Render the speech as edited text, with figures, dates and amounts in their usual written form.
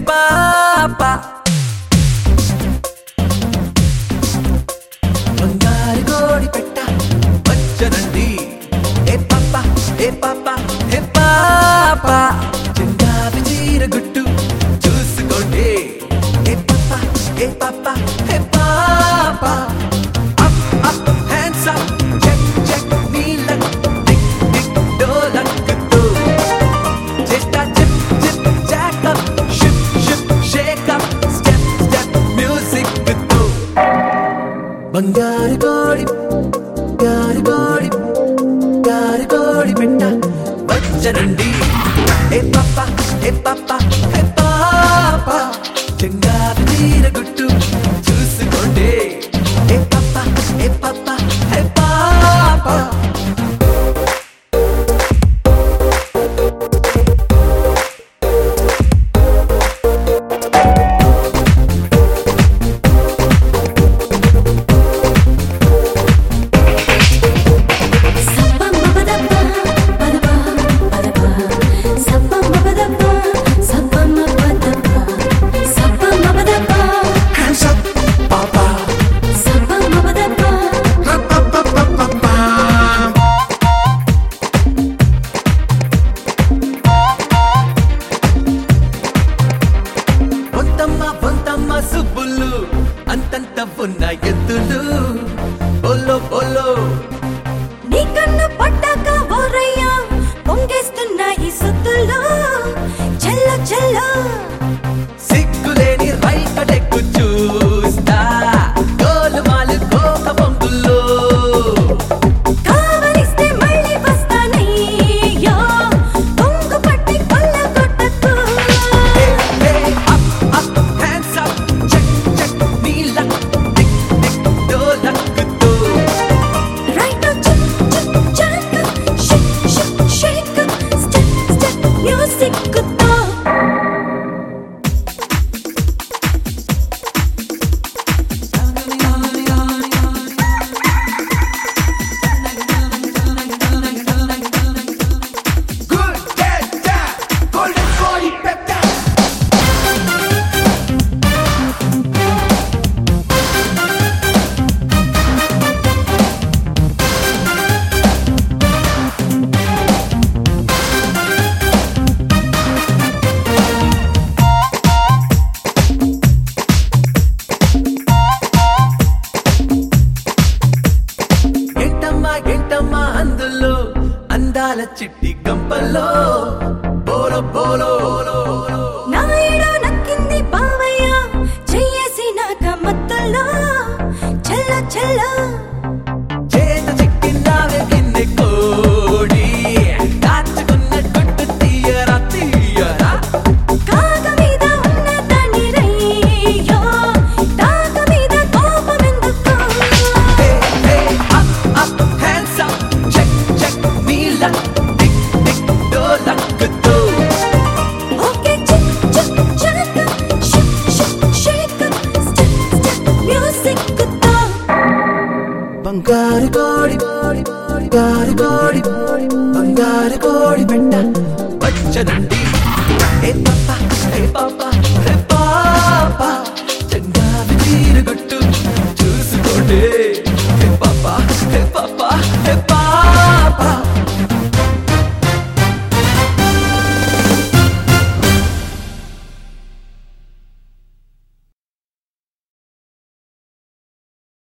పాపా బంగారు కోడి పెట్ట వచ్చనండి ఏ పాపా ఏ పాపా ఏ పాపా చెంగావి చీర గుట్టు చూసుకోండి ఏ పాపా ఏ పాపా ఏ పాపా up up hands up check check నీలక్ టిక్ టిక్ డోలక్తో చేస్తా chip chip jack up ship ship shake up step step music తో బంగారు కోడి పెట్ట వచ్చనండి ఏ పాపా ఏ పాపా ఏ పాపా చెంగావి చీర గుట్టు చూసుకోండి ఏ పాపా ఏ పాపా ఏ పాపా సుబ్బులు అంతంత ఉన్న ఎద్దులు బోలో బోలో నీ కన్ను పట్టాక ఓరయ్యా పొంగేస్తున్నాయి సుత్తులు చెల్ల చెల్ల సిగ్గులేని రైకడెక్కు చూస్తా గోలుమాలు కోక పొంగుల్లో కావలిస్తే మళ్ళీ వస్తానయ్యో పొంగు పట్టి కొల్ల కొట్టకు up hands up check check నీలక్ టిక్ టిక్ డోలక్తో రైట్ చిక్ చిక్ జాక్ షిక్ షిక్ షేక్ స్టెప్ స్టెప్ మ్యూజిక్ తో గుడ్ డా గోల్డెన్ కోడి పెట్ట ఏంటమ్మా అందులో అందాల చిట్టి గంపల్లో బోలో బోలో నాయుడు నక్కింది బావయ్య చెయ్యేసి నాక మత్తుల్లో చెల్ల చెల్ల చేత చిక్కిందావే గిన్నె కోడి కాచుకున్న గుట్టు తీయరా తీయరా కాగ మీద ఉన్న దాన్ని రయ్యో తాగ మీద కోపమెందుకు up hands up check check నీలక్ టిక్ టిక్ డోలక్తో ఓకే చిక్ చిక్ జాక్ షిక్ షిక్ షేక్ స్టెప్ స్టెప్ మ్యూజిక్ తో బంగారు కోడి బంగారు కోడి పెట్ట వచ్చనండి